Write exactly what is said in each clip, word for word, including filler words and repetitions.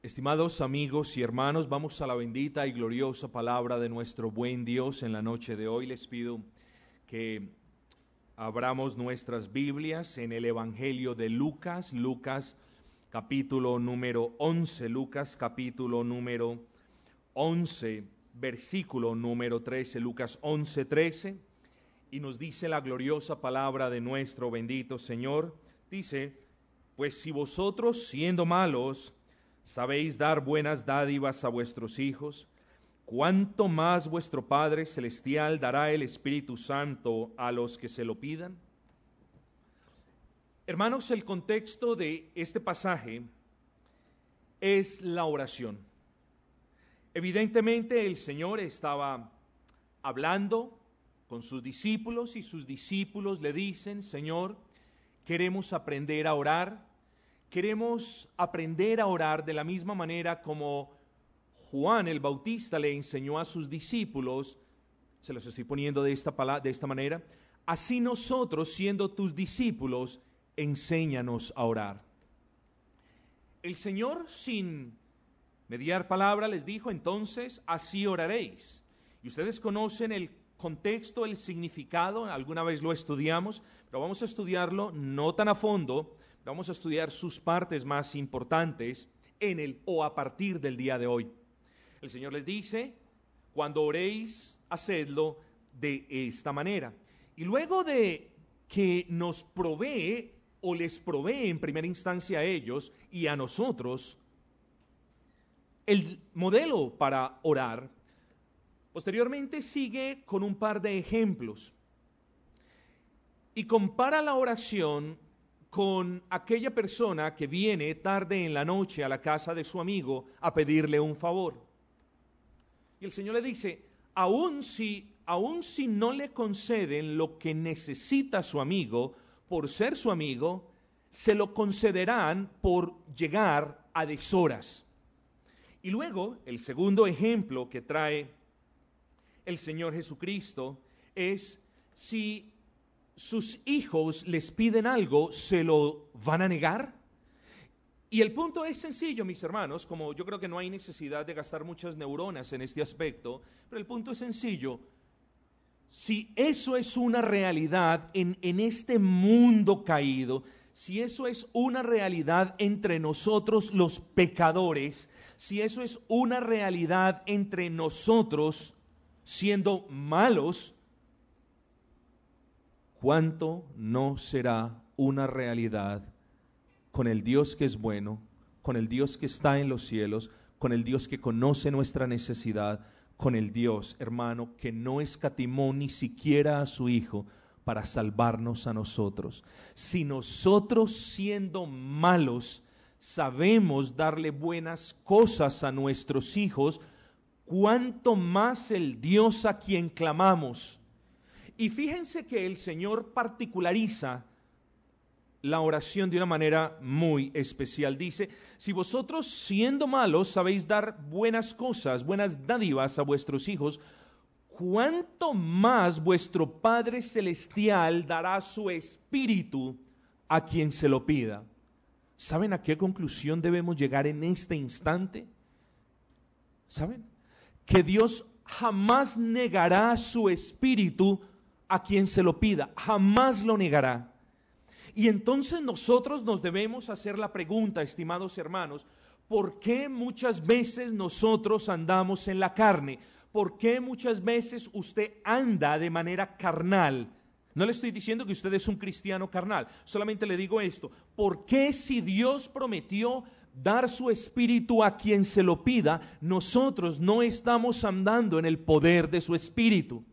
Estimados amigos y hermanos, vamos a la bendita y gloriosa palabra de nuestro buen Dios en la noche de hoy. Les pido que abramos nuestras Biblias en el Evangelio de Lucas, Lucas capítulo número once, Lucas capítulo número once, versículo número trece, Lucas once, trece, y nos dice la gloriosa palabra de nuestro bendito Señor. Dice: pues si vosotros, siendo malos, sabéis dar buenas dádivas a vuestros hijos, ¿cuánto más vuestro Padre Celestial dará el Espíritu Santo a los que se lo pidan? Hermanos, el contexto de este pasaje es la oración. Evidentemente el Señor estaba hablando con sus discípulos y sus discípulos le dicen: Señor, queremos aprender a orar. Queremos aprender a orar de la misma manera como Juan el Bautista le enseñó a sus discípulos. Se los estoy poniendo de esta, de esta manera. Así nosotros, siendo tus discípulos, enséñanos a orar. El Señor, sin mediar palabra, les dijo: entonces así oraréis. Y ustedes conocen el contexto, el significado, alguna vez lo estudiamos, pero vamos a estudiarlo no tan a fondo. Vamos a estudiar sus partes más importantes en el o a partir del día de hoy. El Señor les dice: cuando oréis, hacedlo de esta manera. Y luego de que nos provee o les provee en primera instancia a ellos y a nosotros el modelo para orar, posteriormente sigue con un par de ejemplos y compara la oración con aquella persona que viene tarde en la noche a la casa de su amigo a pedirle un favor. Y el Señor le dice: aun si, aun si no le conceden lo que necesita su amigo, por ser su amigo, se lo concederán por llegar a deshoras. Y luego, el segundo ejemplo que trae el Señor Jesucristo es: si sus hijos les piden algo, ¿se lo van a negar? Y el punto es sencillo, mis hermanos, como yo creo que no hay necesidad de gastar muchas neuronas en este aspecto, pero el punto es sencillo. Si eso es una realidad en, en este mundo caído, si eso es una realidad entre nosotros los pecadores, si eso es una realidad entre nosotros siendo malos, ¿cuánto no será una realidad con el Dios que es bueno, con el Dios que está en los cielos, con el Dios que conoce nuestra necesidad, con el Dios, hermano, que no escatimó ni siquiera a su Hijo para salvarnos a nosotros? Si nosotros, siendo malos, sabemos darle buenas cosas a nuestros hijos, ¿cuánto más el Dios a quien clamamos? Y fíjense que el Señor particulariza la oración de una manera muy especial. Dice: si vosotros, siendo malos, sabéis dar buenas cosas, buenas dádivas a vuestros hijos, ¿cuánto más vuestro Padre Celestial dará su Espíritu a quien se lo pida? ¿Saben a qué conclusión debemos llegar en este instante? ¿Saben? Que Dios jamás negará su Espíritu a quien se lo pida, jamás lo negará. Y entonces nosotros nos debemos hacer la pregunta, estimados hermanos: ¿por qué muchas veces nosotros andamos en la carne? ¿Por qué muchas veces usted anda de manera carnal? No le estoy diciendo que usted es un cristiano carnal, solamente le digo esto: ¿por qué, si Dios prometió dar su Espíritu a quien se lo pida, nosotros no estamos andando en el poder de su Espíritu?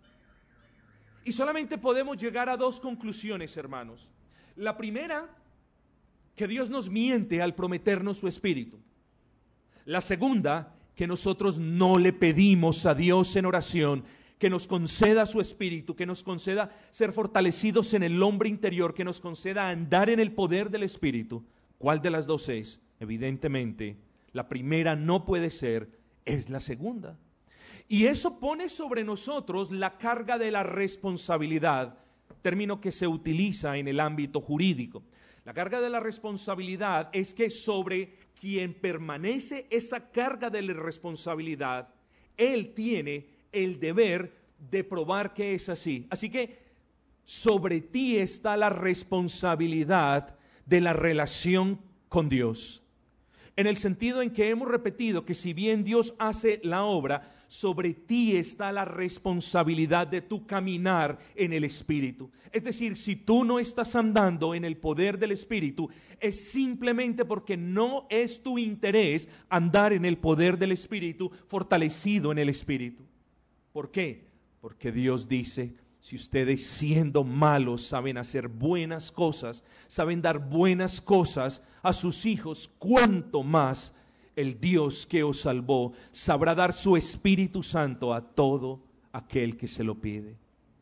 Y solamente podemos llegar a dos conclusiones, hermanos. La primera, que Dios nos miente al prometernos su Espíritu. La segunda, que nosotros no le pedimos a Dios en oración que nos conceda su Espíritu, que nos conceda ser fortalecidos en el hombre interior, que nos conceda andar en el poder del Espíritu. ¿Cuál de las dos es? Evidentemente, la primera no puede ser, es la segunda. Y eso pone sobre nosotros la carga de la responsabilidad, término que se utiliza en el ámbito jurídico. La La carga de la responsabilidad es que sobre quien permanece esa carga de la responsabilidad, él tiene el deber de probar que es así. Así que sobre ti está la responsabilidad de la relación con Dios. En el sentido en que hemos repetido que si bien Dios hace la obra, sobre ti está la responsabilidad de tu caminar en el Espíritu. Es decir, si tú no estás andando en el poder del Espíritu, es simplemente porque no es tu interés andar en el poder del Espíritu, fortalecido en el Espíritu. ¿Por qué? Porque Dios dice: si ustedes siendo malos saben hacer buenas cosas, saben dar buenas cosas a sus hijos, ¿cuánto más el Dios que os salvó sabrá dar su Espíritu Santo a todo aquel que se lo pide?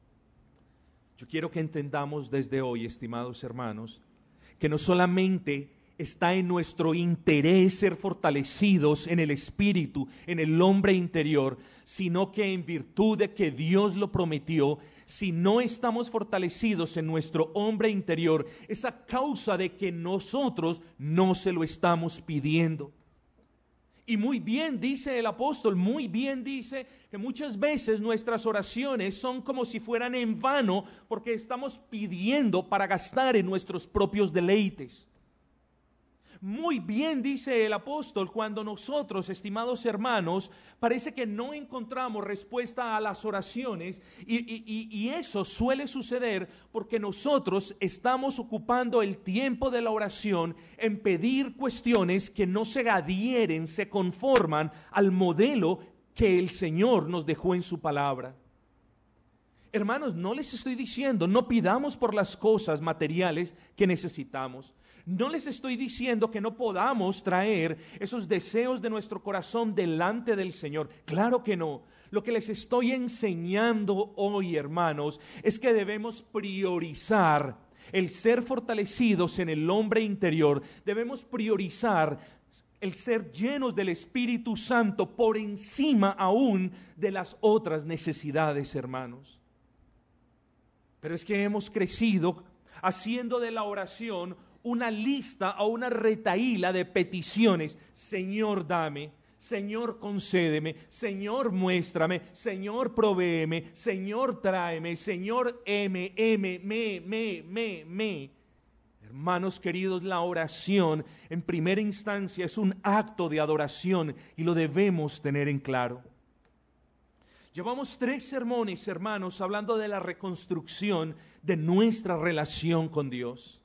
Yo quiero que entendamos desde hoy, estimados hermanos, que no solamente está en nuestro interés ser fortalecidos en el espíritu, en el hombre interior, sino que en virtud de que Dios lo prometió, si no estamos fortalecidos en nuestro hombre interior, es a causa de que nosotros no se lo estamos pidiendo. Y muy bien dice el apóstol, muy bien dice que muchas veces nuestras oraciones son como si fueran en vano, porque estamos pidiendo para gastar en nuestros propios deleites. Muy bien dice el apóstol cuando nosotros, estimados hermanos, parece que no encontramos respuesta a las oraciones y, y, y eso suele suceder porque nosotros estamos ocupando el tiempo de la oración en pedir cuestiones que no se adhieren, se conforman al modelo que el Señor nos dejó en su palabra. Hermanos, no les estoy diciendo, no pidamos por las cosas materiales que necesitamos. No les estoy diciendo que no podamos traer esos deseos de nuestro corazón delante del Señor. Claro que no. Lo que les estoy enseñando hoy, hermanos, es que debemos priorizar el ser fortalecidos en el hombre interior. Debemos priorizar el ser llenos del Espíritu Santo por encima aún de las otras necesidades, hermanos. Pero es que hemos crecido haciendo de la oración una lista o una retahíla de peticiones. Señor, dame. Señor, concédeme. Señor, muéstrame. Señor, provéeme. Señor, tráeme. Señor, M, M, me, me, me, me. Hermanos queridos, la oración en primera instancia es un acto de adoración y lo debemos tener en claro. Llevamos tres sermones, hermanos, hablando de la reconstrucción de nuestra relación con Dios.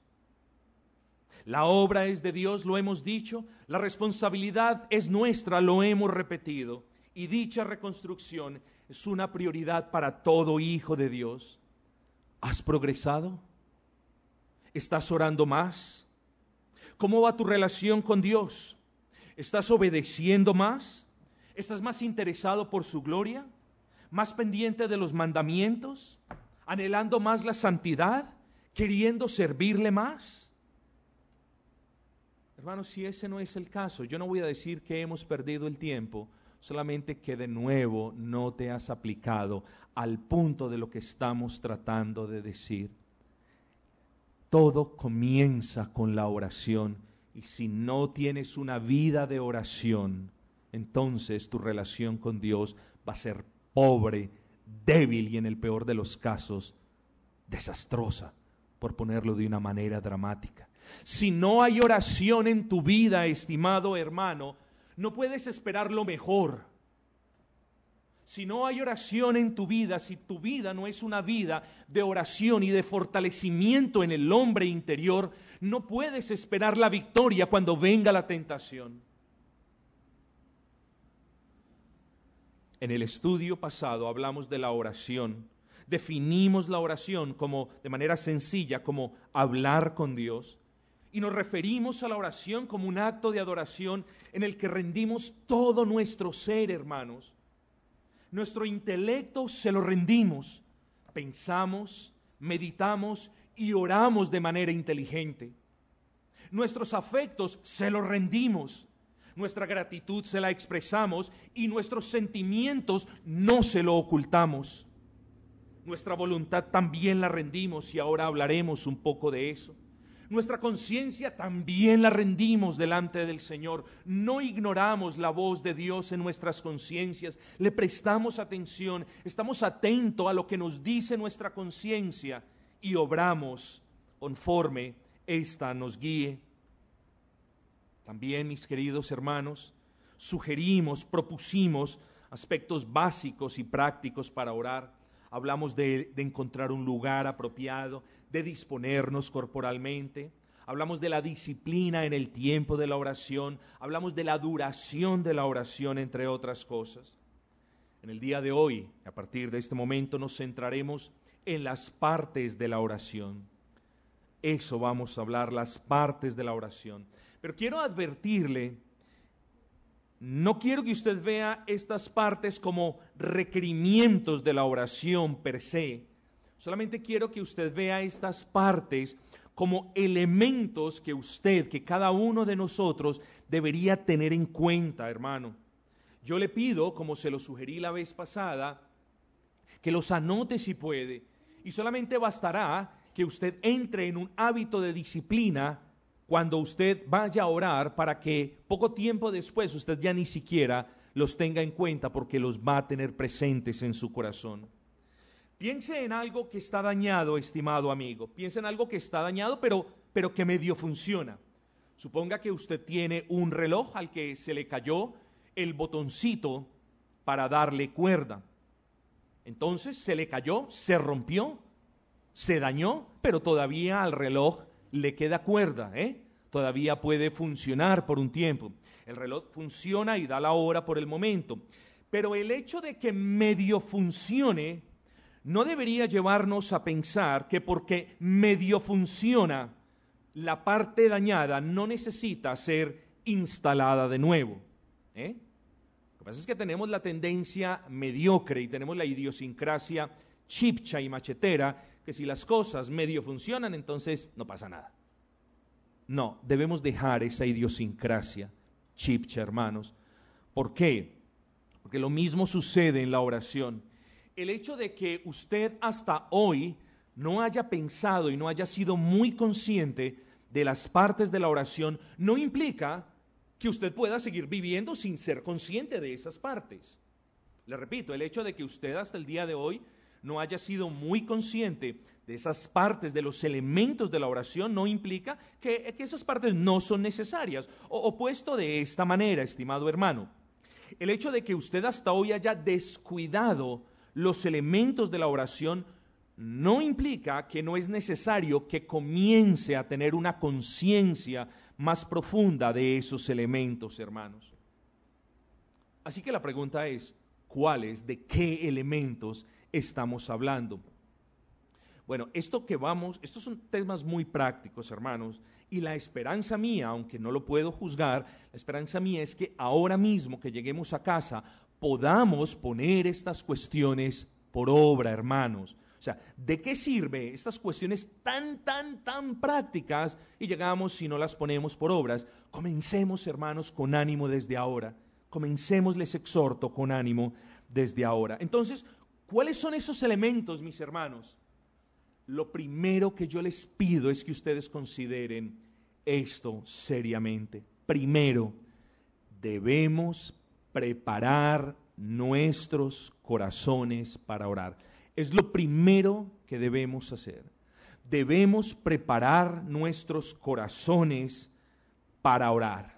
La obra es de Dios, lo hemos dicho, la responsabilidad es nuestra, lo hemos repetido, y dicha reconstrucción es una prioridad para todo hijo de Dios. ¿Has progresado? ¿Estás orando más? ¿Cómo va tu relación con Dios? ¿Estás obedeciendo más? ¿Estás más interesado por su gloria? ¿Más pendiente de los mandamientos? ¿Anhelando más la santidad? ¿Queriendo servirle más? Hermanos, si ese no es el caso, yo no voy a decir que hemos perdido el tiempo, solamente que de nuevo no te has aplicado al punto de lo que estamos tratando de decir. Todo comienza con la oración, y si no tienes una vida de oración, entonces tu relación con Dios va a ser pobre, débil y en el peor de los casos, desastrosa, por ponerlo de una manera dramática. Si no hay oración en tu vida, estimado hermano, no puedes esperar lo mejor. Si no hay oración en tu vida, si tu vida no es una vida de oración y de fortalecimiento en el hombre interior, no puedes esperar la victoria cuando venga la tentación. En el estudio pasado hablamos de la oración. Definimos la oración como, de manera sencilla, como hablar con Dios. Y nos referimos a la oración como un acto de adoración en el que rendimos todo nuestro ser, hermanos. Nuestro intelecto se lo rendimos. Pensamos, meditamos y oramos de manera inteligente. Nuestros afectos se los rendimos. Nuestra gratitud se la expresamos y nuestros sentimientos no se lo ocultamos. Nuestra voluntad también la rendimos y ahora hablaremos un poco de eso. Nuestra conciencia también la rendimos delante del Señor. No ignoramos la voz de Dios en nuestras conciencias. Le prestamos atención, estamos atentos a lo que nos dice nuestra conciencia y obramos conforme ésta nos guíe. También, mis queridos hermanos, sugerimos, propusimos aspectos básicos y prácticos para orar. Hablamos de, de encontrar un lugar apropiado, de disponernos corporalmente. Hablamos de la disciplina en el tiempo de la oración. Hablamos de la duración de la oración, entre otras cosas. En el día de hoy, a partir de este momento, nos centraremos en las partes de la oración. Eso vamos a hablar, las partes de la oración. Pero quiero advertirle, no quiero que usted vea estas partes como requerimientos de la oración per se. Solamente quiero que usted vea estas partes como elementos que usted, que cada uno de nosotros debería tener en cuenta, hermano. Yo le pido, como se lo sugerí la vez pasada, que los anote si puede. Y solamente bastará que usted entre en un hábito de disciplina cuando usted vaya a orar, para que poco tiempo después usted ya ni siquiera los tenga en cuenta, porque los va a tener presentes en su corazón. Piense en algo que está dañado, estimado amigo. Piense en algo que está dañado, pero, pero que medio funciona. Suponga que usted tiene un reloj al que se le cayó el botoncito para darle cuerda. Entonces se le cayó, se rompió, se dañó, pero todavía al reloj le queda cuerda, ¿eh? Todavía puede funcionar por un tiempo. El reloj funciona y da la hora por el momento. Pero el hecho de que medio funcione no debería llevarnos a pensar que porque medio funciona, la parte dañada no necesita ser instalada de nuevo, ¿eh? Lo que pasa es que tenemos la tendencia mediocre y tenemos la idiosincrasia chipcha y machetera, que si las cosas medio funcionan, entonces no pasa nada. No, debemos dejar esa idiosincrasia chipcha, hermanos. ¿Por qué? Porque lo mismo sucede en la oración. El hecho de que usted hasta hoy no haya pensado y no haya sido muy consciente de las partes de la oración no implica que usted pueda seguir viviendo sin ser consciente de esas partes. Le repito, el hecho de que usted hasta el día de hoy no haya sido muy consciente de esas partes, de los elementos de la oración, no implica que, que esas partes no son necesarias. O, o puesto de esta manera, estimado hermano, el hecho de que usted hasta hoy haya descuidado los elementos de la oración no implica que no es necesario que comience a tener una conciencia más profunda de esos elementos, hermanos. Así que la pregunta es, ¿cuáles, de qué elementos estamos hablando? Bueno, esto que vamos, estos son temas muy prácticos, hermanos, y la esperanza mía, aunque no lo puedo juzgar, la esperanza mía es que ahora mismo que lleguemos a casa podamos poner estas cuestiones por obra, hermanos. O sea, ¿de qué sirve estas cuestiones tan, tan, tan prácticas y llegamos si no las ponemos por obras? Comencemos, hermanos, con ánimo desde ahora. Comencemos, les exhorto, con ánimo desde ahora. Entonces, ¿cuáles son esos elementos, mis hermanos? Lo primero que yo les pido es que ustedes consideren esto seriamente. Primero, debemos preparar nuestros corazones para orar. Es lo primero que debemos hacer. Debemos preparar nuestros corazones para orar.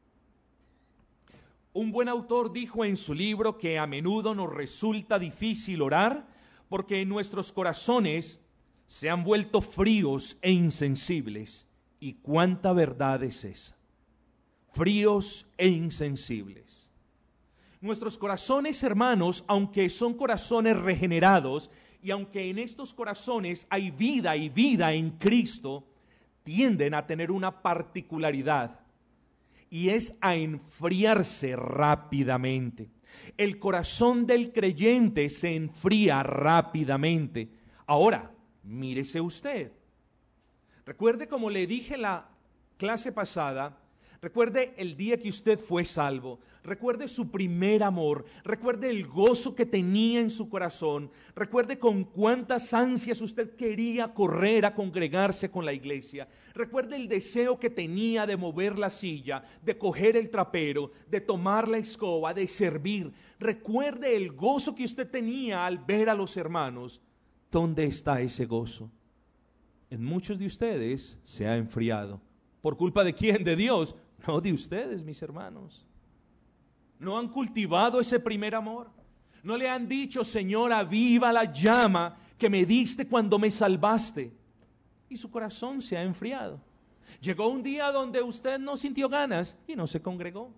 Un buen autor dijo en su libro que a menudo nos resulta difícil orar porque nuestros corazones se han vuelto fríos e insensibles. ¿Y cuánta verdad es esa? Fríos e insensibles. Nuestros corazones, hermanos, aunque son corazones regenerados y aunque en estos corazones hay vida y vida en Cristo, tienden a tener una particularidad y es a enfriarse rápidamente. El corazón del creyente se enfría rápidamente. Ahora, mírese usted. Recuerde, como le dije la clase pasada, Recuerde el día que usted fue salvo. Recuerde su primer amor. Recuerde el gozo que tenía en su corazón. Recuerde con cuántas ansias usted quería correr a congregarse con la iglesia. Recuerde el deseo que tenía de mover la silla, de coger el trapero, de tomar la escoba, de servir. Recuerde el gozo que usted tenía al ver a los hermanos. ¿Dónde está ese gozo? En muchos de ustedes se ha enfriado. ¿Por culpa de quién? ¿De Dios? No, de ustedes, mis hermanos. No han cultivado ese primer amor. No le han dicho: Señor, aviva la llama que me diste cuando me salvaste. Y su corazón se ha enfriado. Llegó un día donde usted no sintió ganas y no se congregó.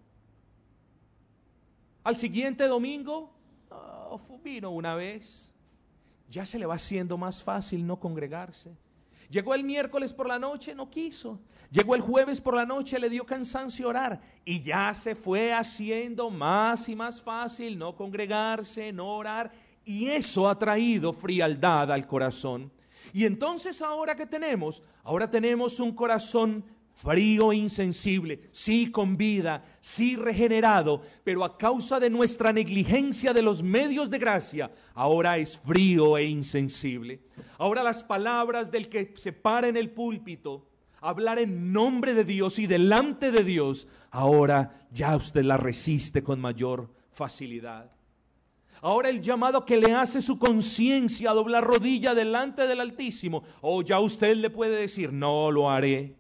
Al siguiente domingo, oh, vino una vez. Ya se le va haciendo más fácil no congregarse. Llegó el miércoles por la noche, no quiso. Llegó el jueves por la noche, le dio cansancio orar. Y ya se fue haciendo más y más fácil no congregarse, no orar. Y eso ha traído frialdad al corazón. Y entonces ahora ¿qué tenemos? Ahora tenemos un corazón frío e insensible, sí con vida, sí regenerado, pero a causa de nuestra negligencia de los medios de gracia, ahora es frío e insensible. Ahora las palabras del que se para en el púlpito, hablar en nombre de Dios y delante de Dios, ahora ya usted la resiste con mayor facilidad. Ahora el llamado que le hace su conciencia a doblar rodilla delante del Altísimo, o oh, ya usted le puede decir: no lo haré.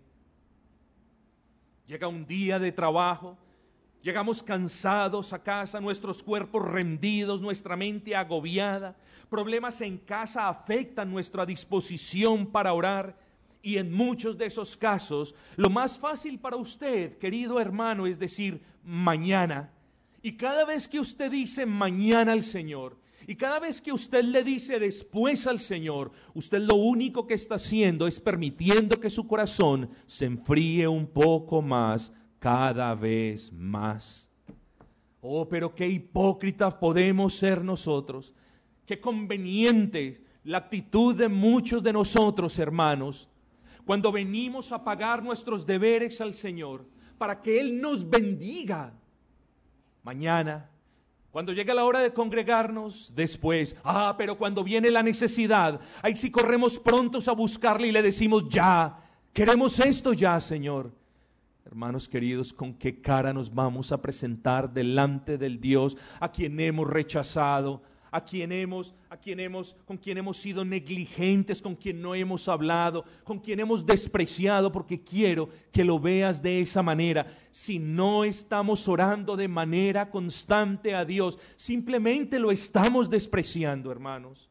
Llega un día de trabajo, llegamos cansados a casa, nuestros cuerpos rendidos, nuestra mente agobiada, problemas en casa afectan nuestra disposición para orar, y en muchos de esos casos, lo más fácil para usted, querido hermano, es decir mañana. Y cada vez que usted dice mañana al Señor, y cada vez que usted le dice después al Señor, usted lo único que está haciendo es permitiendo que su corazón se enfríe un poco más, cada vez más. Oh, pero qué hipócritas podemos ser nosotros. Qué conveniente la actitud de muchos de nosotros, hermanos, cuando venimos a pagar nuestros deberes al Señor, para que Él nos bendiga. Mañana, cuando llega la hora de congregarnos, después, ah, pero cuando viene la necesidad, ahí sí corremos prontos a buscarle y le decimos: ya, queremos esto ya, Señor. Hermanos queridos, ¿con qué cara nos vamos a presentar delante del Dios a quien hemos rechazado, a quien hemos, a quien hemos, con quien hemos sido negligentes, con quien no hemos hablado, con quien hemos despreciado? Porque quiero que lo veas de esa manera. Si no estamos orando de manera constante a Dios, simplemente lo estamos despreciando, hermanos.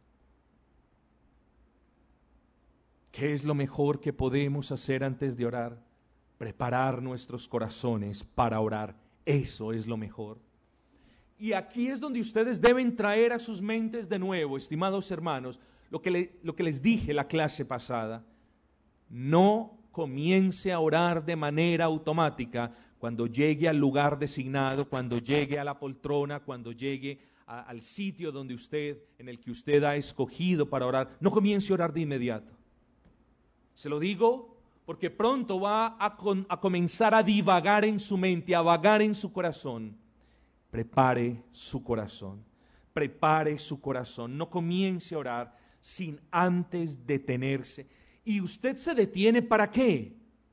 ¿Qué es lo mejor que podemos hacer antes de orar? Preparar nuestros corazones para orar. Eso es lo mejor. Y aquí es donde ustedes deben traer a sus mentes de nuevo, estimados hermanos, lo que, le, lo que les dije la clase pasada. No comience a orar de manera automática cuando llegue al lugar designado, cuando llegue a la poltrona, cuando llegue a, al sitio donde usted, en el que usted ha escogido para orar. No comience a orar de inmediato. Se lo digo porque pronto va a, con, a comenzar a divagar en su mente, a vagar en su corazón. Prepare su corazón, prepare su corazón, no comience a orar sin antes detenerse. ¿Y usted se detiene para qué?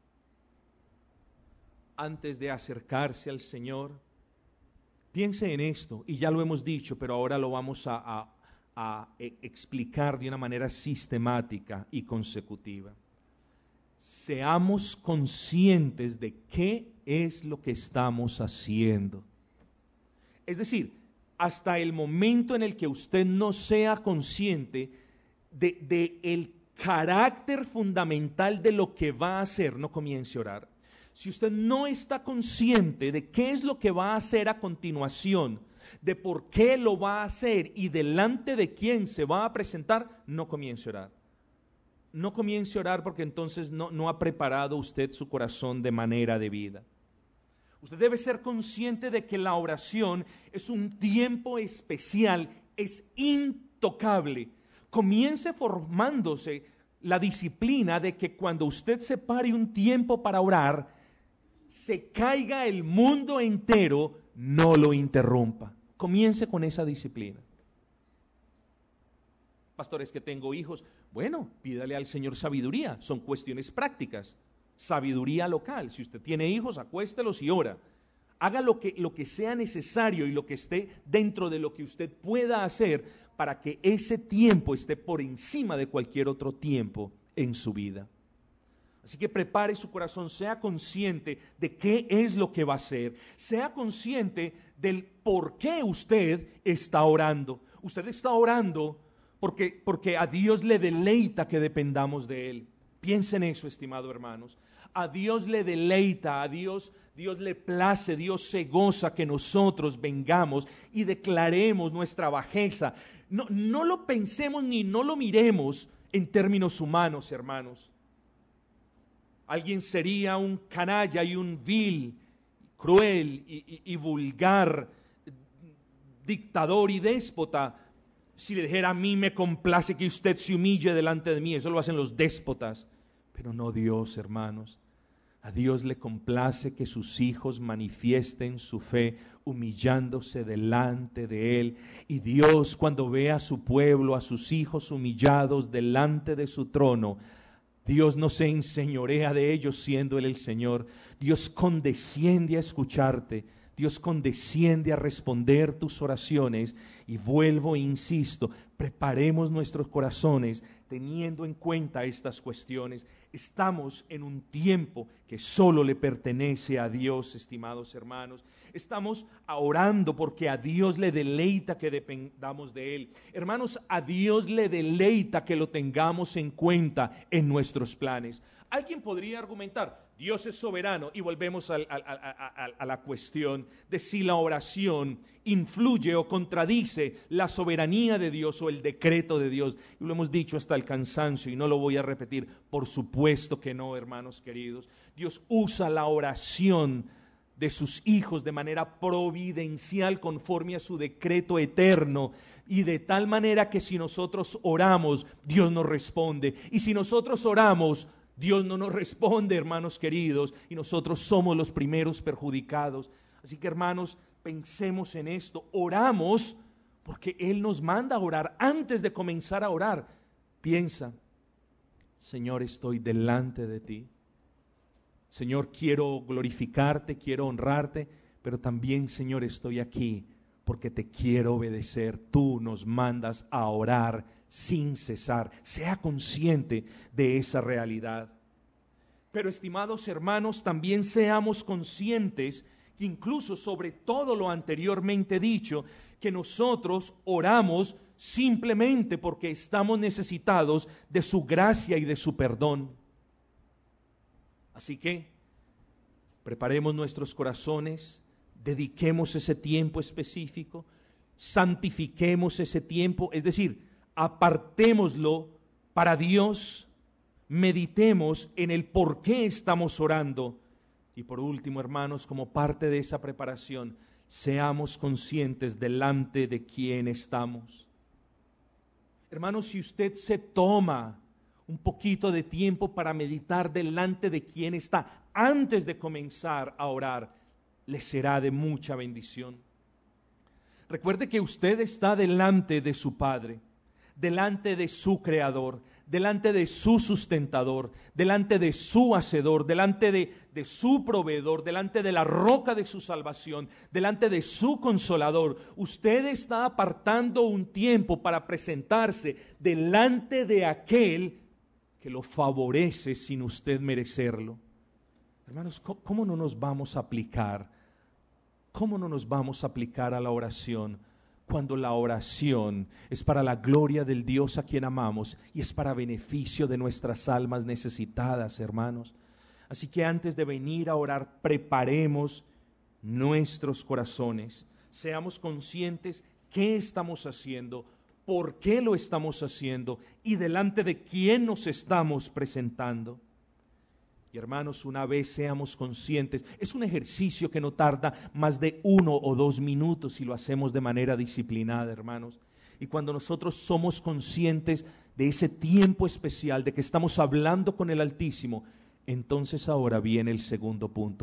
Antes de acercarse al Señor, piense en esto, y ya lo hemos dicho, pero ahora lo vamos a, a, a explicar de una manera sistemática y consecutiva. Seamos conscientes de qué es lo que estamos haciendo. Es decir, hasta el momento en el que usted no sea consciente de, de el carácter fundamental de lo que va a hacer, no comience a orar. Si usted no está consciente de qué es lo que va a hacer a continuación, de por qué lo va a hacer y delante de quién se va a presentar, no comience a orar. No comience a orar porque entonces no, no ha preparado usted su corazón de manera debida. Usted debe ser consciente de que la oración es un tiempo especial, es intocable. Comience formándose la disciplina de que cuando usted separe un tiempo para orar, se caiga el mundo entero, no lo interrumpa. Comience con esa disciplina. Pastor, es que tengo hijos. Bueno, pídale al Señor sabiduría. Son cuestiones prácticas. Sabiduría local. Si usted tiene hijos, acuéstelos y ora. Haga lo que, lo que sea necesario y lo que esté dentro de lo que usted pueda hacer para que ese tiempo esté por encima de cualquier otro tiempo en su vida. Así que prepare su corazón, sea consciente de qué es lo que va a hacer, sea consciente del por qué usted está orando. Usted está orando porque, porque a Dios le deleita que dependamos de Él. Piensen en eso, estimados hermanos. A Dios le deleita, a Dios, Dios le place, Dios se goza que nosotros vengamos y declaremos nuestra bajeza. No, no lo pensemos ni no lo miremos en términos humanos, hermanos. Alguien sería un canalla y un vil, cruel y, y, y vulgar dictador y déspota si le dijera: a mí me complace que usted se humille delante de mí. Eso lo hacen los déspotas, pero no Dios, hermanos. A Dios le complace que sus hijos manifiesten su fe humillándose delante de Él. Y Dios, cuando ve a su pueblo, a sus hijos humillados delante de su trono, Dios no se enseñorea de ellos siendo Él el Señor. Dios condesciende a escucharte. Dios condesciende a responder tus oraciones. Y vuelvo e insisto, preparemos nuestros corazones teniendo en cuenta estas cuestiones. Estamos en un tiempo que solo le pertenece a Dios, estimados hermanos. Estamos orando porque a Dios le deleita que dependamos de Él. Hermanos, a Dios le deleita que lo tengamos en cuenta en nuestros planes. Alguien podría argumentar: Dios es soberano, y volvemos a, a, a, a, a la cuestión de si la oración influye o contradice la soberanía de Dios o el decreto de Dios. Y lo hemos dicho hasta el cansancio y no lo voy a repetir. Por supuesto que no, hermanos queridos. Dios usa la oración de sus hijos de manera providencial conforme a su decreto eterno, y de tal manera que si nosotros oramos, Dios nos responde, y si nosotros oramos, Dios no nos responde, hermanos queridos, y nosotros somos los primeros perjudicados. Así que, hermanos, pensemos en esto. Oramos porque Él nos manda a orar. Antes de comenzar a orar, piensa: Señor, estoy delante de ti. Señor, quiero glorificarte, quiero honrarte, pero también, Señor, estoy aquí porque te quiero obedecer. Tú nos mandas a orar sin cesar. Sea consciente de esa realidad. Pero, estimados hermanos, también seamos conscientes que incluso sobre todo lo anteriormente dicho, que nosotros oramos simplemente porque estamos necesitados de su gracia y de su perdón. Así que preparemos nuestros corazones, dediquemos ese tiempo específico, santifiquemos ese tiempo, es decir, apartémoslo para Dios, meditemos en el por qué estamos orando. Y por último, hermanos, como parte de esa preparación, seamos conscientes delante de quién estamos. Hermanos, si usted se toma un poquito de tiempo para meditar delante de quién está antes de comenzar a orar, le será de mucha bendición. Recuerde que usted está delante de su Padre, delante de su Creador, delante de su sustentador, delante de su hacedor, delante de, de su proveedor, delante de la roca de su salvación, delante de su consolador. Usted está apartando un tiempo para presentarse delante de aquel que lo favorece sin usted merecerlo. Hermanos, ¿cómo no nos vamos a aplicar? ¿Cómo no nos vamos a aplicar a la oración cuando la oración es para la gloria del Dios a quien amamos y es para beneficio de nuestras almas necesitadas, hermanos? Así que antes de venir a orar, preparemos nuestros corazones, seamos conscientes qué estamos haciendo, por qué lo estamos haciendo y delante de quién nos estamos presentando. Y hermanos, una vez seamos conscientes, es un ejercicio que no tarda más de uno o dos minutos si lo hacemos de manera disciplinada, hermanos. Y cuando nosotros somos conscientes de ese tiempo especial, de que estamos hablando con el Altísimo, entonces ahora viene el segundo punto.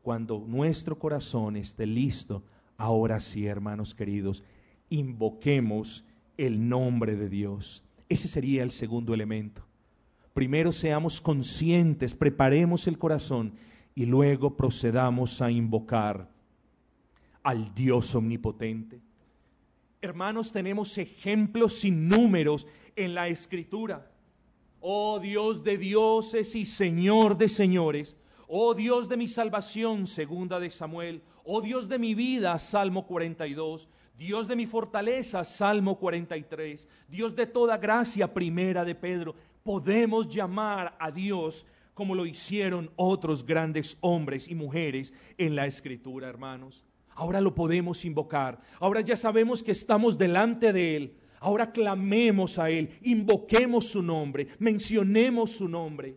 cuando nuestro corazón esté listo, ahora sí, hermanos queridos, invoquemos el nombre de Dios. Ese sería el segundo elemento. Primero seamos conscientes, preparemos el corazón y luego procedamos a invocar al Dios omnipotente. Hermanos, tenemos ejemplos sin números en la Escritura. Oh Dios de dioses y Señor de señores, oh Dios de mi salvación, segunda de Samuel, oh Dios de mi vida, Salmo cuarenta y dos, Dios de mi fortaleza, Salmo cuarenta y tres, Dios de toda gracia, primera de Pedro. Podemos llamar a Dios como lo hicieron otros grandes hombres y mujeres en la Escritura, hermanos. Ahora lo podemos invocar, ahora ya sabemos que estamos delante de Él. Ahora clamemos a Él, invoquemos su nombre, mencionemos su nombre.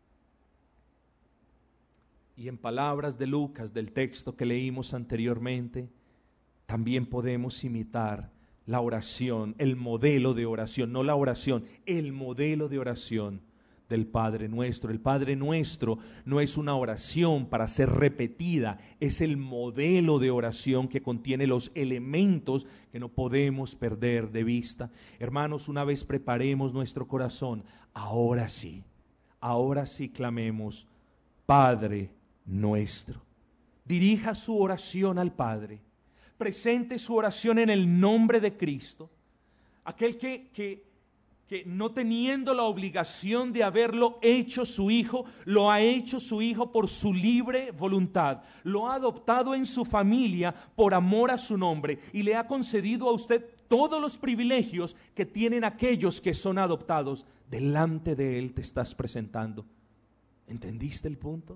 Y en palabras de Lucas, del texto que leímos anteriormente, también podemos imitar la oración, el modelo de oración, no la oración, el modelo de oración del Padre Nuestro. El Padre Nuestro no es una oración para ser repetida, es el modelo de oración que contiene los elementos que no podemos perder de vista. Hermanos, una vez preparemos nuestro corazón, ahora sí, ahora sí clamemos, Padre Nuestro. Dirija su oración al Padre, presente su oración en el nombre de Cristo, aquel que... que que no teniendo la obligación de haberlo hecho su hijo, lo ha hecho su hijo por su libre voluntad, lo ha adoptado en su familia por amor a su nombre y le ha concedido a usted todos los privilegios que tienen aquellos que son adoptados. Delante de Él te estás presentando. ¿Entendiste el punto?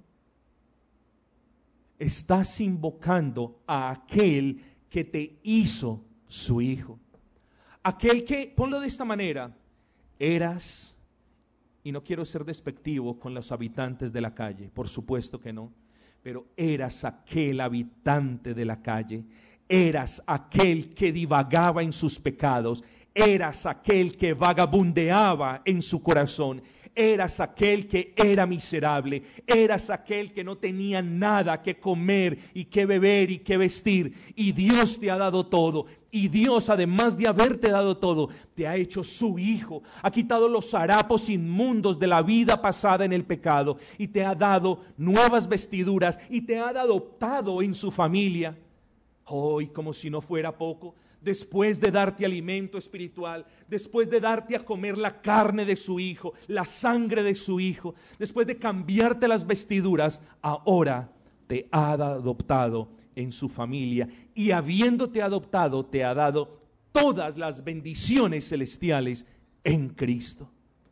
Estás invocando a aquel que te hizo su hijo. Aquel que, ponlo de esta manera, eras, y no quiero ser despectivo con los habitantes de la calle, por supuesto que no, pero eras aquel habitante de la calle, eras aquel que divagaba en sus pecados, eras aquel que vagabundeaba en su corazón, eras aquel que era miserable, eras aquel que no tenía nada que comer y que beber y que vestir, y Dios te ha dado todo. Y Dios, además de haberte dado todo, te ha hecho su hijo, ha quitado los harapos inmundos de la vida pasada en el pecado y te ha dado nuevas vestiduras y te ha adoptado en su familia. Oh, y como si no fuera poco, después de darte alimento espiritual, después de darte a comer la carne de su hijo, la sangre de su hijo, después de cambiarte las vestiduras, ahora te ha adoptado en su familia, y habiéndote adoptado, te ha dado todas las bendiciones celestiales en Cristo.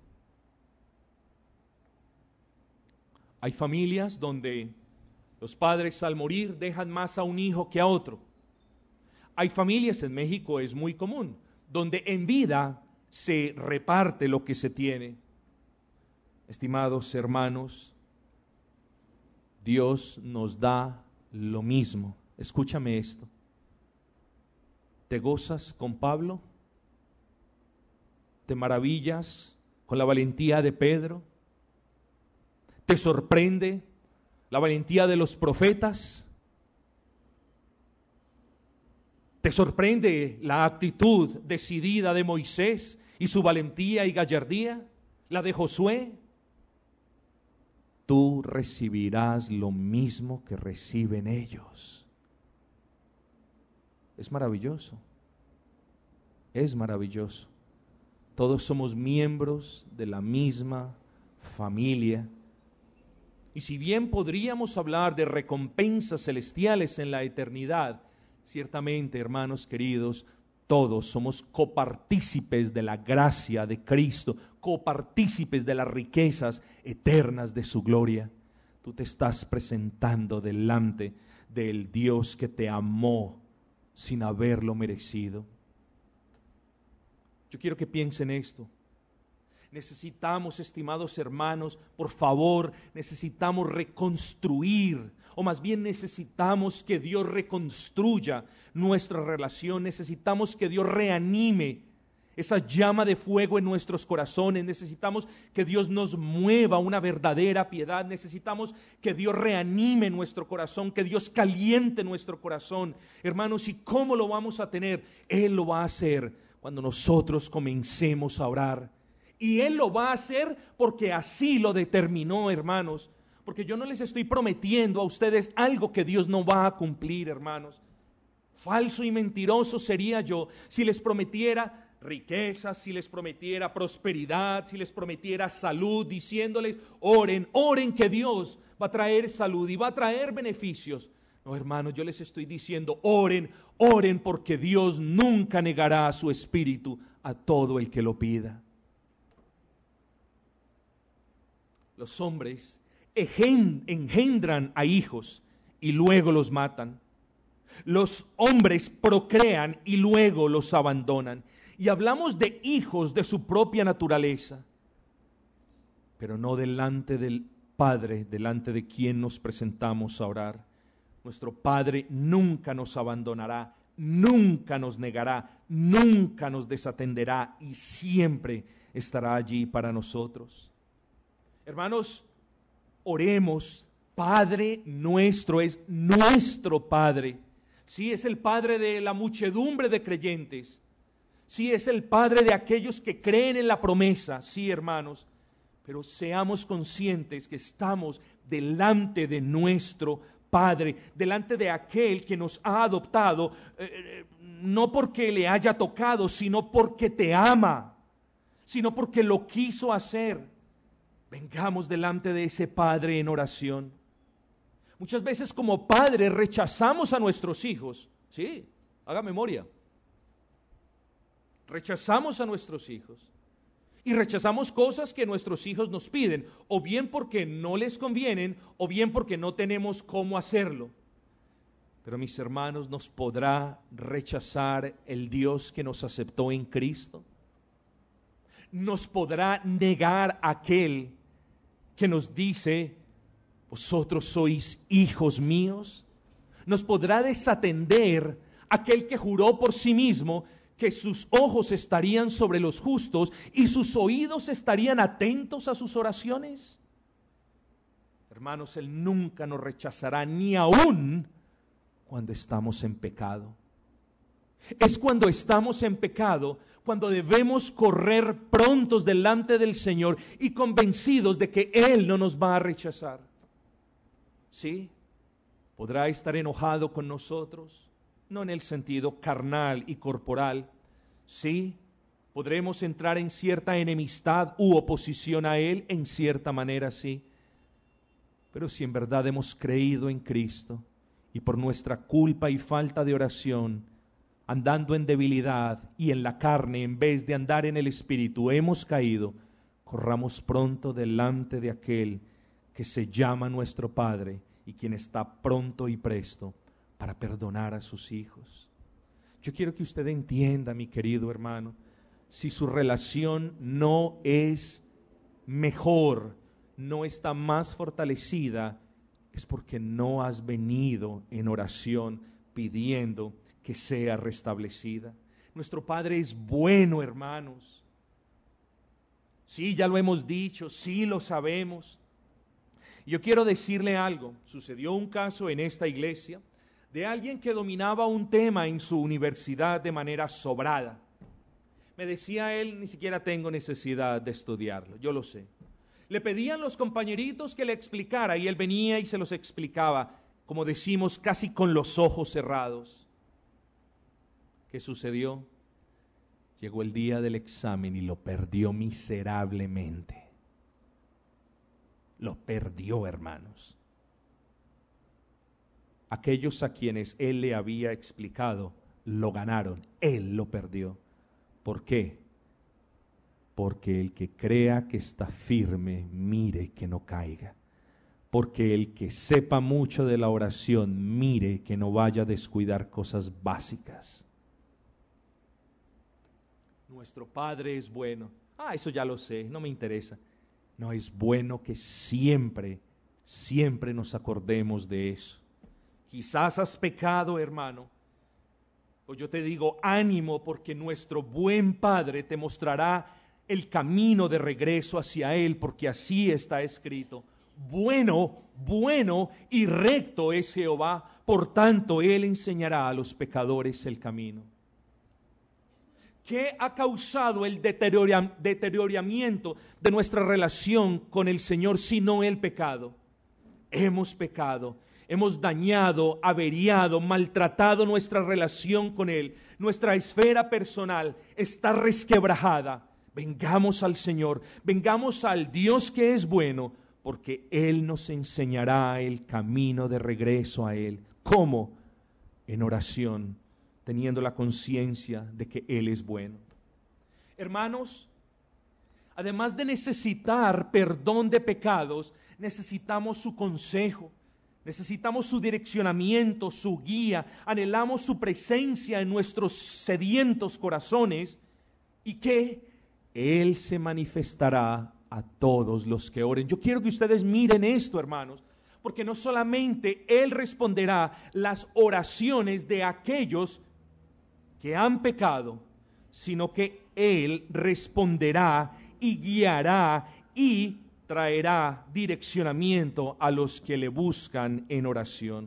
Hay familias donde los padres al morir dejan más a un hijo que a otro. Hay familias, en México es muy común, donde en vida se reparte lo que se tiene. Estimados hermanos, Dios nos da lo mismo. Escúchame esto. ¿Te gozas con Pablo? ¿Te maravillas con la valentía de Pedro? ¿Te sorprende la valentía de los profetas? ¿Te sorprende la actitud decidida de Moisés y su valentía y gallardía? ¿La de Josué? Tú recibirás lo mismo que reciben ellos. Es maravilloso, es maravilloso. Todos somos miembros de la misma familia. Y si bien podríamos hablar de recompensas celestiales en la eternidad, ciertamente, hermanos queridos, todos somos copartícipes de la gracia de Cristo, copartícipes de las riquezas eternas de su gloria. Tú te estás presentando delante del Dios que te amó sin haberlo merecido. Yo quiero que piensen esto. Necesitamos, estimados hermanos, por favor, necesitamos reconstruir, o más bien necesitamos que Dios reconstruya nuestra relación, necesitamos que Dios reanime esa llama de fuego en nuestros corazones. Necesitamos que Dios nos mueva una verdadera piedad. Necesitamos que Dios reanime nuestro corazón, que Dios caliente nuestro corazón. Hermanos, ¿y cómo lo vamos a tener? Él lo va a hacer cuando nosotros comencemos a orar. Y Él lo va a hacer porque así lo determinó, hermanos. Porque yo no les estoy prometiendo a ustedes algo que Dios no va a cumplir, hermanos. Falso y mentiroso sería yo si les prometiera riquezas, si les prometiera prosperidad, si les prometiera salud, diciéndoles, oren, oren que Dios va a traer salud y va a traer beneficios. No, hermanos, yo les estoy diciendo, oren, oren porque Dios nunca negará su espíritu a todo el que lo pida. Los hombres engendran a hijos y luego los matan. Los hombres procrean y luego los abandonan. Y hablamos de hijos de su propia naturaleza, pero no delante del Padre, delante de quien nos presentamos a orar. Nuestro Padre nunca nos abandonará, nunca nos negará, nunca nos desatenderá y siempre estará allí para nosotros. Hermanos, oremos. Padre nuestro es nuestro Padre. Sí, es el Padre de la muchedumbre de creyentes. Sí, es el Padre de aquellos que creen en la promesa. Sí, hermanos, pero seamos conscientes que estamos delante de nuestro Padre, delante de aquel que nos ha adoptado, eh, no porque le haya tocado, sino porque te ama, sino porque lo quiso hacer. Vengamos delante de ese Padre en oración. Muchas veces como padres rechazamos a nuestros hijos. Sí, haga memoria. Rechazamos a nuestros hijos. Y rechazamos cosas que nuestros hijos nos piden, o bien porque no les convienen, o bien porque no tenemos cómo hacerlo. Pero mis hermanos, ¿nos podrá rechazar el Dios que nos aceptó en Cristo? ¿Nos podrá negar aquel que nos dice, vosotros sois hijos míos? ¿Nos podrá desatender aquel que juró por sí mismo que sus ojos estarían sobre los justos y sus oídos estarían atentos a sus oraciones? Hermanos, Él nunca nos rechazará, ni aún cuando estamos en pecado. Es cuando estamos en pecado cuando debemos correr prontos delante del Señor y convencidos de que Él no nos va a rechazar. Sí, podrá estar enojado con nosotros, no en el sentido carnal y corporal. Sí, podremos entrar en cierta enemistad u oposición a Él, en cierta manera sí. Pero si en verdad hemos creído en Cristo y por nuestra culpa y falta de oración, andando en debilidad y en la carne en vez de andar en el Espíritu, hemos caído, corramos pronto delante de aquel que se llama nuestro Padre y quien está pronto y presto para perdonar a sus hijos. Yo quiero que usted entienda, mi querido hermano, si su relación no es mejor, no está más fortalecida, es porque no has venido en oración pidiendo que sea restablecida. Nuestro Padre es bueno, hermanos. Sí, ya lo hemos dicho, sí lo sabemos. Yo quiero decirle algo. Sucedió un caso en esta iglesia de alguien que dominaba un tema en su universidad de manera sobrada. Me decía él, ni siquiera tengo necesidad de estudiarlo, yo lo sé. Le pedían los compañeritos que le explicara y él venía y se los explicaba, como decimos, casi con los ojos cerrados. ¿Qué sucedió? Llegó el día del examen y lo perdió miserablemente. Lo perdió, hermanos. Aquellos a quienes él le había explicado lo ganaron, él lo perdió. ¿Por qué? Porque el que crea que está firme, mire que no caiga. Porque el que sepa mucho de la oración, mire que no vaya a descuidar cosas básicas. Nuestro Padre es bueno. Ah, eso ya lo sé, no me interesa. No, es bueno que siempre, siempre nos acordemos de eso. Quizás has pecado, hermano, Pues yo te digo, ánimo, porque nuestro buen Padre te mostrará el camino de regreso hacia Él, porque así está escrito. Bueno, bueno y recto es Jehová, por tanto Él enseñará a los pecadores el camino. ¿Qué ha causado el deteriora- deterioramiento de nuestra relación con el Señor sino el pecado? Hemos pecado, hemos dañado, averiado, maltratado nuestra relación con Él. Nuestra esfera personal está resquebrajada. Vengamos al Señor, vengamos al Dios que es bueno, porque Él nos enseñará el camino de regreso a Él. ¿Cómo? En oración, teniendo la conciencia de que Él es bueno. Hermanos, además de necesitar perdón de pecados, necesitamos su consejo, necesitamos su direccionamiento, su guía, anhelamos su presencia en nuestros sedientos corazones y que Él se manifestará a todos los que oren. Yo quiero que ustedes miren esto, hermanos, porque no solamente Él responderá las oraciones de aquellos que han pecado, sino que Él responderá y guiará y traerá direccionamiento a los que le buscan en oración.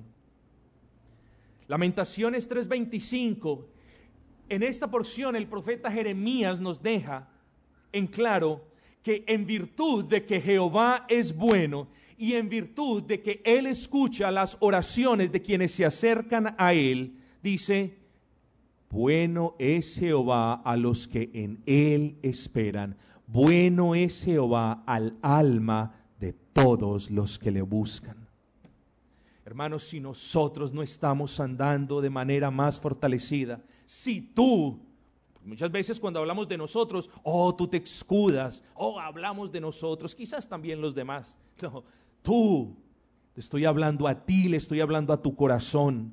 Lamentaciones tres veinticinco. En esta porción el profeta Jeremías nos deja en claro que en virtud de que Jehová es bueno y en virtud de que Él escucha las oraciones de quienes se acercan a Él, dice: bueno es Jehová a los que en Él esperan, bueno es Jehová al alma de todos los que le buscan. Hermanos, si nosotros no estamos andando de manera más fortalecida, si tú, muchas veces cuando hablamos de nosotros, oh, tú te escudas, oh, hablamos de nosotros, quizás también los demás. No, tú, te estoy hablando a ti, le estoy hablando a tu corazón.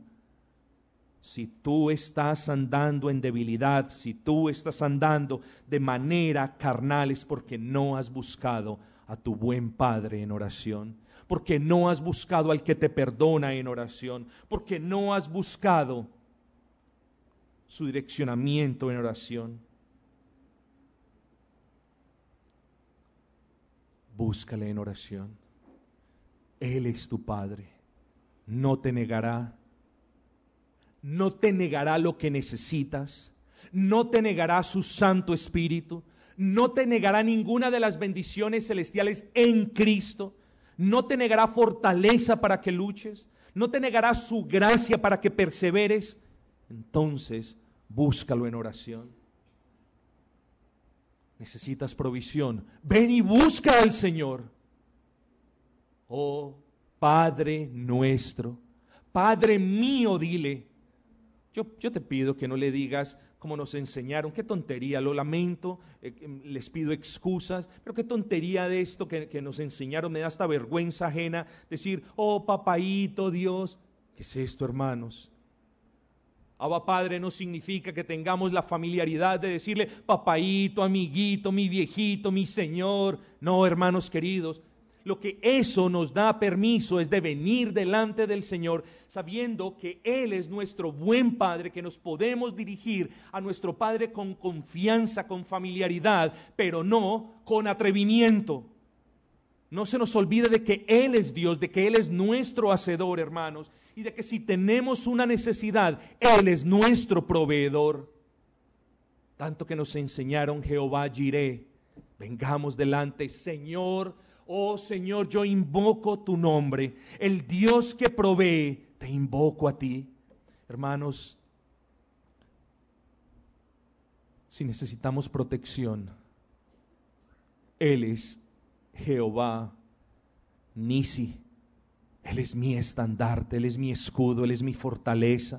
Si tú estás andando en debilidad, si tú estás andando de manera carnal, es porque no has buscado a tu buen Padre en oración, porque no has buscado al que te perdona en oración, porque no has buscado su direccionamiento en oración. Búscale en oración. Él es tu Padre. No te negará. No te negará lo que necesitas. No te negará su Santo Espíritu. No te negará ninguna de las bendiciones celestiales en Cristo. No te negará fortaleza para que luches. No te negará su gracia para que perseveres. Entonces, búscalo en oración. Necesitas provisión. Ven y busca al Señor. Oh, Padre nuestro, Padre mío, dile. Yo, yo te pido que no le digas como nos enseñaron, qué tontería, lo lamento, eh, les pido excusas, pero qué tontería de esto que, que nos enseñaron, me da hasta vergüenza ajena decir, oh papaíto Dios. ¿Qué es esto, hermanos? Abba Padre no significa que tengamos la familiaridad de decirle papaíto, amiguito, mi viejito, mi Señor. No, hermanos queridos, lo que eso nos da permiso es de venir delante del Señor sabiendo que Él es nuestro buen Padre, que nos podemos dirigir a nuestro Padre con confianza, con familiaridad, pero no con atrevimiento. No se nos olvide de que Él es Dios, de que Él es nuestro hacedor, hermanos, y de que si tenemos una necesidad, Él es nuestro proveedor. Tanto que nos enseñaron Jehová Jireh, vengamos delante, Señor, oh Señor, yo invoco tu nombre, el Dios que provee, te invoco a ti. Hermanos, si necesitamos protección, Él es Jehová Nisi. Él es mi estandarte, Él es mi escudo, Él es mi fortaleza.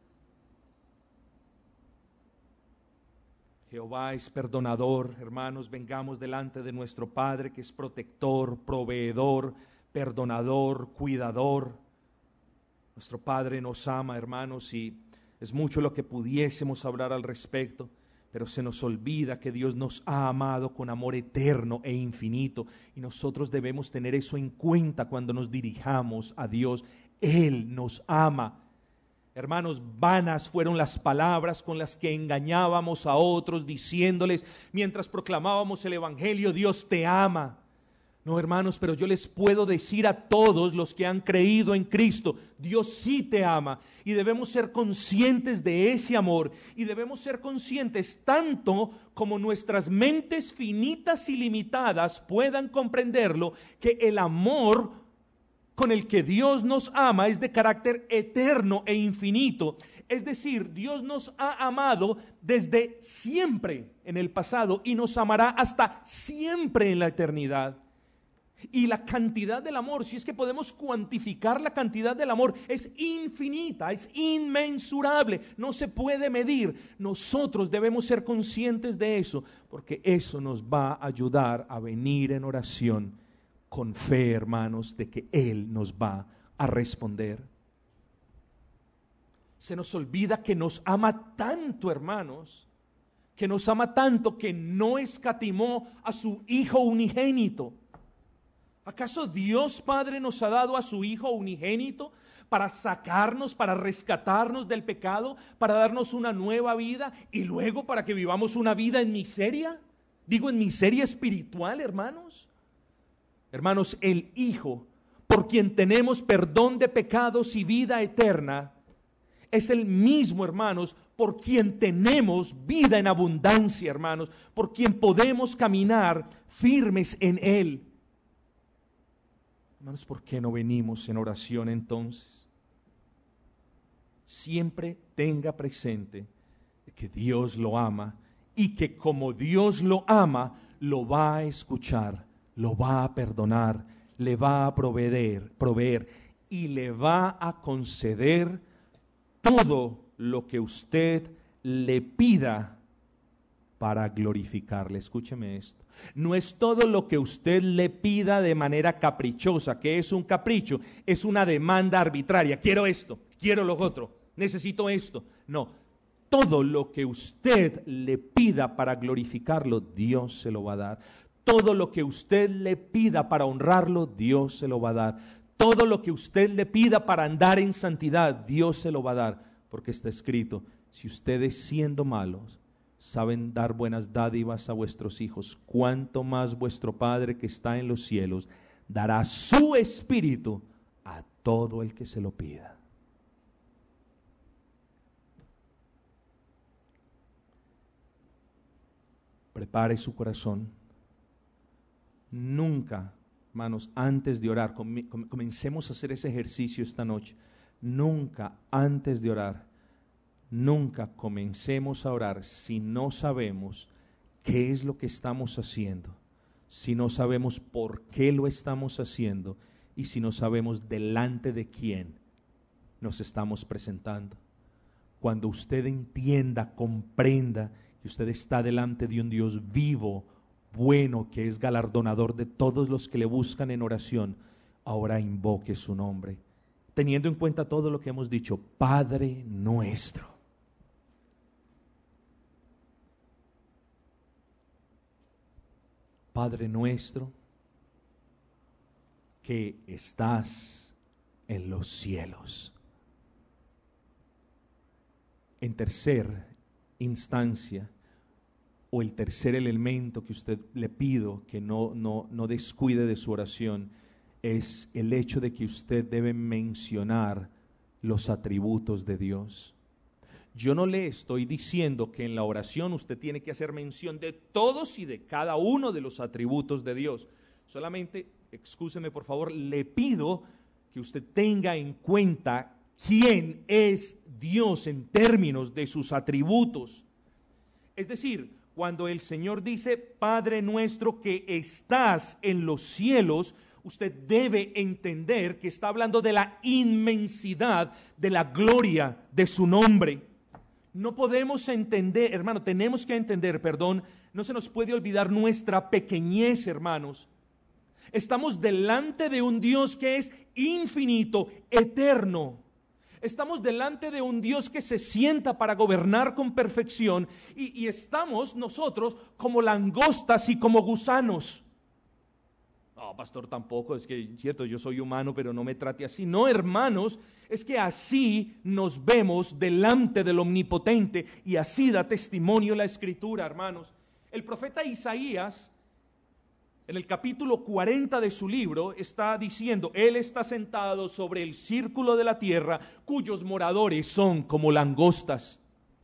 Jehová es perdonador, hermanos, vengamos delante de nuestro Padre que es protector, proveedor, perdonador, cuidador. Nuestro Padre nos ama, hermanos, y es mucho lo que pudiésemos hablar al respecto, pero se nos olvida que Dios nos ha amado con amor eterno e infinito, y nosotros debemos tener eso en cuenta cuando nos dirijamos a Dios. Él nos ama. Hermanos, vanas fueron las palabras con las que engañábamos a otros, diciéndoles mientras proclamábamos el evangelio: Dios te ama. No, hermanos, pero yo les puedo decir a todos los que han creído en Cristo: Dios sí te ama, y debemos ser conscientes de ese amor, y debemos ser conscientes tanto como nuestras mentes finitas y limitadas puedan comprenderlo, que el amor con el que Dios nos ama es de carácter eterno e infinito. Es decir, Dios nos ha amado desde siempre en el pasado y nos amará hasta siempre en la eternidad. Y la cantidad del amor, si es que podemos cuantificar la cantidad del amor, es infinita, es inmensurable, no se puede medir. Nosotros debemos ser conscientes de eso, porque eso nos va a ayudar a venir en oración con fe, hermanos, de que Él nos va a responder. Se nos olvida que nos ama tanto, hermanos, que nos ama tanto que no escatimó a su Hijo unigénito. ¿Acaso Dios Padre nos ha dado a su Hijo unigénito para sacarnos, para rescatarnos del pecado, para darnos una nueva vida y luego para que vivamos una vida en miseria? Digo, en miseria espiritual, hermanos. Hermanos, el Hijo, por quien tenemos perdón de pecados y vida eterna, es el mismo, hermanos, por quien tenemos vida en abundancia, hermanos, por quien podemos caminar firmes en Él. Hermanos, ¿por qué no venimos en oración entonces? Siempre tenga presente que Dios lo ama y que como Dios lo ama, lo va a escuchar, lo va a perdonar, le va a proveer, proveer y le va a conceder todo lo que usted le pida para glorificarle. Escúcheme esto. No es todo lo que usted le pida de manera caprichosa. ¿Qué es un capricho? Es una demanda arbitraria. Quiero esto, quiero lo otro, necesito esto. No, todo lo que usted le pida para glorificarlo, Dios se lo va a dar. Todo lo que usted le pida para honrarlo, Dios se lo va a dar. Todo lo que usted le pida para andar en santidad, Dios se lo va a dar. Porque está escrito: si ustedes siendo malos saben dar buenas dádivas a vuestros hijos, cuánto más vuestro Padre que está en los cielos dará su Espíritu a todo el que se lo pida. Prepare su corazón. Nunca, hermanos, antes de orar, comencemos a hacer ese ejercicio esta noche. Nunca antes de orar, nunca comencemos a orar si no sabemos qué es lo que estamos haciendo, si no sabemos por qué lo estamos haciendo y si no sabemos delante de quién nos estamos presentando. Cuando usted entienda, comprenda que usted está delante de un Dios vivo, bueno, que es galardonador de todos los que le buscan en oración, ahora invoque su nombre, teniendo en cuenta todo lo que hemos dicho. Padre nuestro. Padre nuestro, que estás en los cielos. En tercer instancia, o el tercer elemento que usted le pido que no, no, no descuide de su oración, es el hecho de que usted debe mencionar los atributos de Dios. Yo no le estoy diciendo que en la oración usted tiene que hacer mención de todos y de cada uno de los atributos de Dios. Solamente, excúseme por favor, le pido que usted tenga en cuenta quién es Dios en términos de sus atributos. Es decir, cuando el Señor dice: Padre nuestro que estás en los cielos, usted debe entender que está hablando de la inmensidad de la gloria de su nombre. No podemos entender, hermano, tenemos que entender, perdón, no se nos puede olvidar nuestra pequeñez, hermanos. Estamos delante de un Dios que es infinito, eterno. Estamos delante de un Dios que se sienta para gobernar con perfección y, y estamos nosotros como langostas y como gusanos. No, pastor, tampoco, es que, cierto, yo soy humano, pero no me trate así. No, hermanos, es que así nos vemos delante del Omnipotente y así da testimonio la Escritura, hermanos. El profeta Isaías, en el capítulo cuarenta de su libro, está diciendo, Él está sentado sobre el círculo de la tierra, cuyos moradores son como langostas.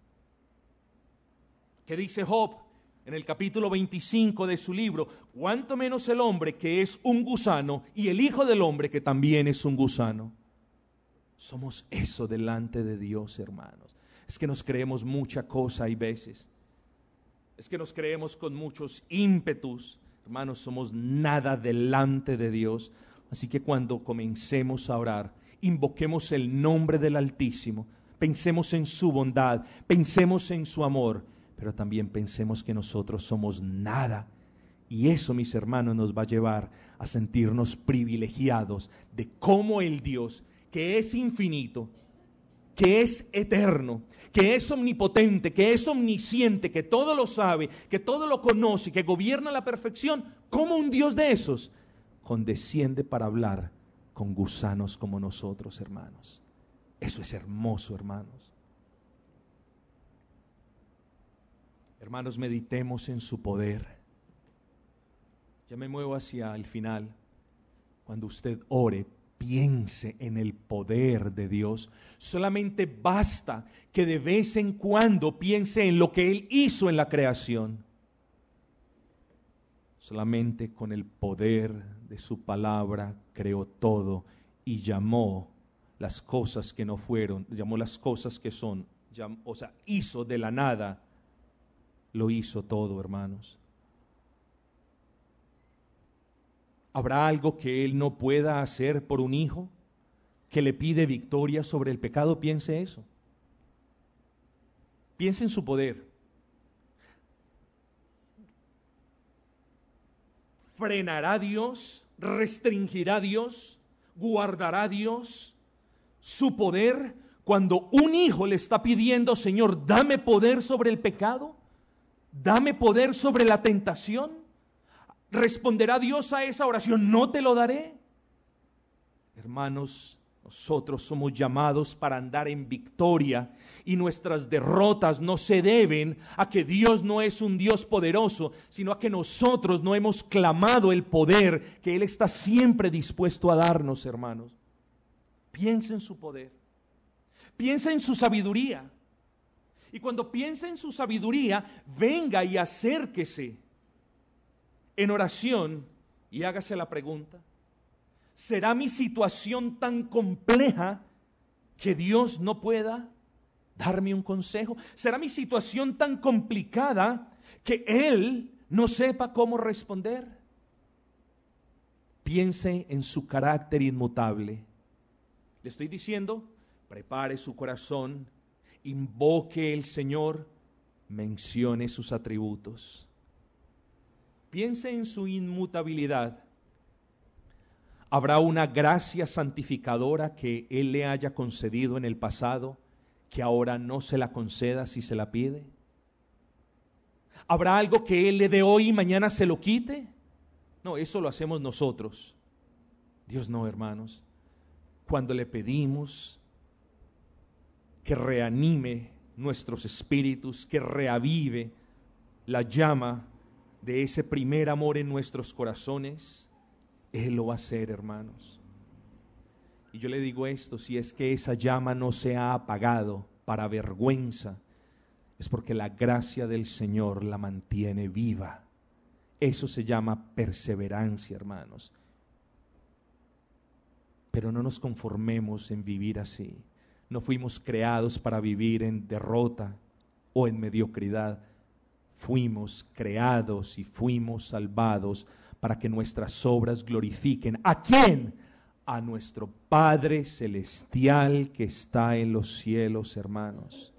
¿Qué dice Job? En el capítulo veinticinco de su libro, cuánto menos el hombre que es un gusano y el hijo del hombre que también es un gusano. Somos eso delante de Dios, hermanos. Es que nos creemos mucha cosa hay veces. Es que nos creemos con muchos ímpetus. Hermanos, somos nada delante de Dios. Así que cuando comencemos a orar, invoquemos el nombre del Altísimo. Pensemos en su bondad, pensemos en su amor. Pero también pensemos que nosotros somos nada. Y eso, mis hermanos, nos va a llevar a sentirnos privilegiados de cómo el Dios, que es infinito, que es eterno, que es omnipotente, que es omnisciente, que todo lo sabe, que todo lo conoce, que gobierna a la perfección, como un Dios de esos condesciende para hablar con gusanos como nosotros, hermanos. Eso es hermoso, hermanos. Hermanos, meditemos en su poder. Ya me muevo hacia el final. Cuando usted ore, piense en el poder de Dios. Solamente basta que de vez en cuando piense en lo que Él hizo en la creación. Solamente con el poder de su palabra creó todo y llamó las cosas que no fueron, llamó las cosas que son, llamó, o sea, hizo de la nada. Lo hizo todo, hermanos. ¿Habrá algo que Él no pueda hacer por un hijo que le pide victoria sobre el pecado? Piense eso. Piense en su poder. ¿Frenará Dios? ¿Restringirá Dios? ¿Guardará Dios su poder cuando un hijo le está pidiendo, Señor, dame poder sobre el pecado? Dame poder sobre la tentación. ¿Responderá Dios a esa oración? No te lo daré. Hermanos, nosotros somos llamados para andar en victoria y nuestras derrotas no se deben a que Dios no es un Dios poderoso, sino a que nosotros no hemos clamado el poder que Él está siempre dispuesto a darnos, hermanos. Piensa en su poder. Piensa en su sabiduría. Y cuando piense en su sabiduría, venga y acérquese en oración y hágase la pregunta: ¿será mi situación tan compleja que Dios no pueda darme un consejo? ¿Será mi situación tan complicada que Él no sepa cómo responder? Piense en su carácter inmutable. Le estoy diciendo, prepare su corazón, invoque el Señor, mencione sus atributos. Piense en su inmutabilidad. ¿Habrá una gracia santificadora que Él le haya concedido en el pasado, que ahora no se la conceda si se la pide? ¿Habrá algo que Él le dé hoy y mañana se lo quite? No, eso lo hacemos nosotros. Dios no, hermanos. Cuando le pedimos que reanime nuestros espíritus, que reavive la llama de ese primer amor en nuestros corazones, Él lo va a hacer, hermanos. Y yo le digo esto: si es que esa llama no se ha apagado para vergüenza, es porque la gracia del Señor la mantiene viva. Eso se llama perseverancia, hermanos. Pero no nos conformemos en vivir así. No fuimos creados para vivir en derrota o en mediocridad. Fuimos creados y fuimos salvados para que nuestras obras glorifiquen. ¿A quién? A nuestro Padre Celestial que está en los cielos, hermanos.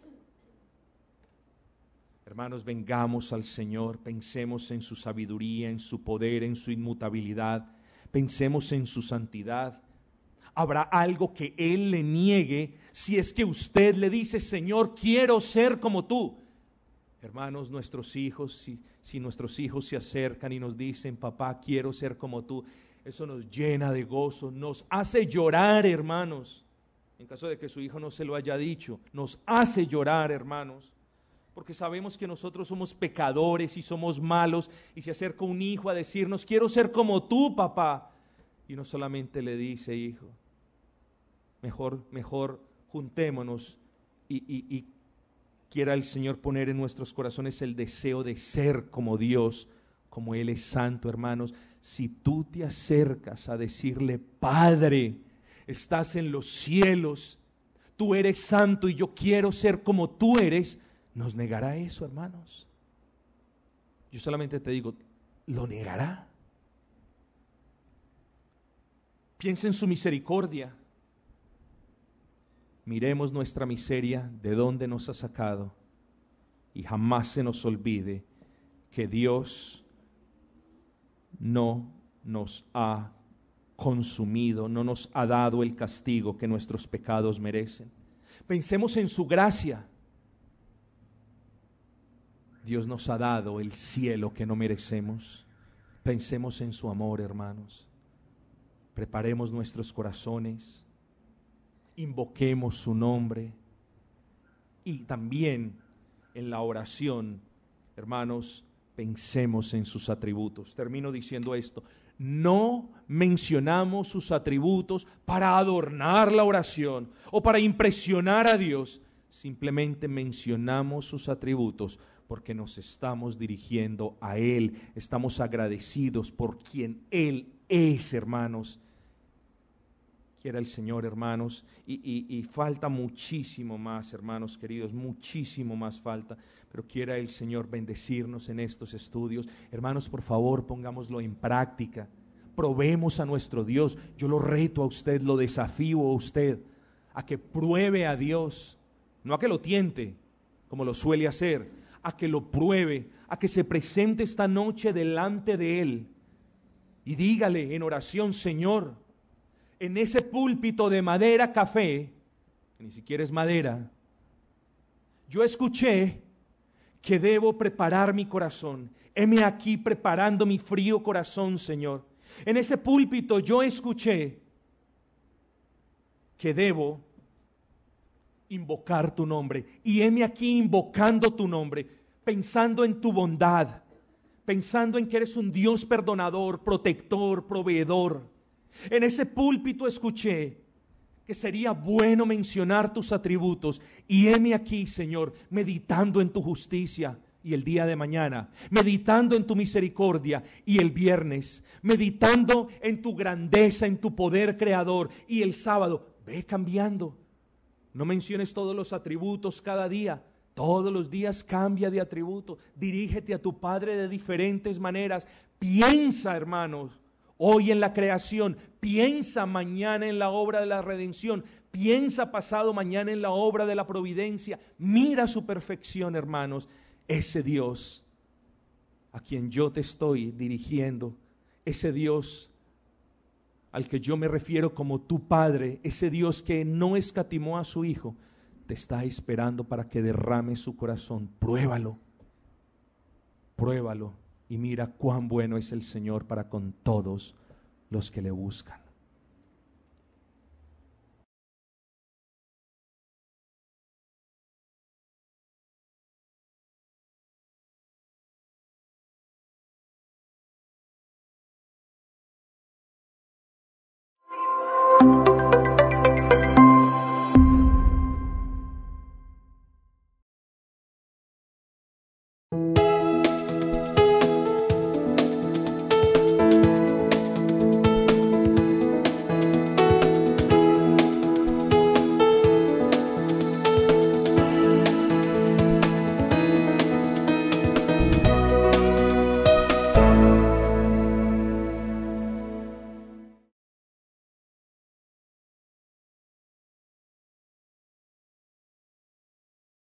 Hermanos, vengamos al Señor, pensemos en su sabiduría, en su poder, en su inmutabilidad, pensemos en su santidad. ¿Habrá algo que Él le niegue si es que usted le dice: Señor, quiero ser como tú? Hermanos, nuestros hijos, si, si nuestros hijos se acercan y nos dicen, papá, quiero ser como tú, eso nos llena de gozo, nos hace llorar, hermanos. En caso de que su hijo no se lo haya dicho, nos hace llorar, hermanos, porque sabemos que nosotros somos pecadores y somos malos, y se acerca un hijo a decirnos, quiero ser como tú, papá, y no solamente le dice, hijo, mejor, mejor juntémonos y, y, y quiera el Señor poner en nuestros corazones el deseo de ser como Dios, como Él es santo, hermanos. Si tú te acercas a decirle, Padre, estás en los cielos, tú eres santo y yo quiero ser como tú eres, ¿nos negará eso, hermanos? Yo solamente te digo, ¿lo negará? Piensa en su misericordia. Miremos nuestra miseria, de dónde nos ha sacado, y jamás se nos olvide que Dios no nos ha consumido, no nos ha dado el castigo que nuestros pecados merecen. Pensemos en su gracia. Dios nos ha dado el cielo que no merecemos. Pensemos en su amor, hermanos. Preparemos nuestros corazones. Invoquemos su nombre, y también en la oración, hermanos, pensemos en sus atributos. Termino diciendo esto: no mencionamos sus atributos para adornar la oración o para impresionar a Dios, simplemente mencionamos sus atributos porque nos estamos dirigiendo a Él, estamos agradecidos por quien Él es, hermanos. Quiera el Señor, hermanos, y, y, y falta muchísimo más, hermanos queridos, muchísimo más falta, pero quiera el Señor bendecirnos en estos estudios. Hermanos, por favor, pongámoslo en práctica, probemos a nuestro Dios. Yo lo reto a usted, lo desafío a usted, a que pruebe a Dios, no a que lo tiente, como lo suele hacer, a que lo pruebe, a que se presente esta noche delante de Él, y dígale en oración, Señor, en ese púlpito de madera café, que ni siquiera es madera, yo escuché que debo preparar mi corazón. Heme aquí preparando mi frío corazón, Señor. En ese púlpito yo escuché que debo invocar tu nombre. Y heme aquí invocando tu nombre, pensando en tu bondad, pensando en que eres un Dios perdonador, protector, proveedor. En ese púlpito escuché que sería bueno mencionar tus atributos, y heme aquí, Señor, meditando en tu justicia, y el día de mañana, meditando en tu misericordia, y el viernes, meditando en tu grandeza, en tu poder creador, y el sábado, ve cambiando. No menciones todos los atributos cada día, todos los días cambia de atributo, dirígete a tu Padre de diferentes maneras, piensa, hermanos, hoy en la creación, piensa mañana en la obra de la redención, piensa pasado mañana en la obra de la providencia, mira su perfección, hermanos. Ese Dios a quien yo te estoy dirigiendo, ese Dios al que yo me refiero como tu Padre, ese Dios que no escatimó a su Hijo, te está esperando para que derrame su corazón. Pruébalo, pruébalo. Y mira cuán bueno es el Señor para con todos los que le buscan.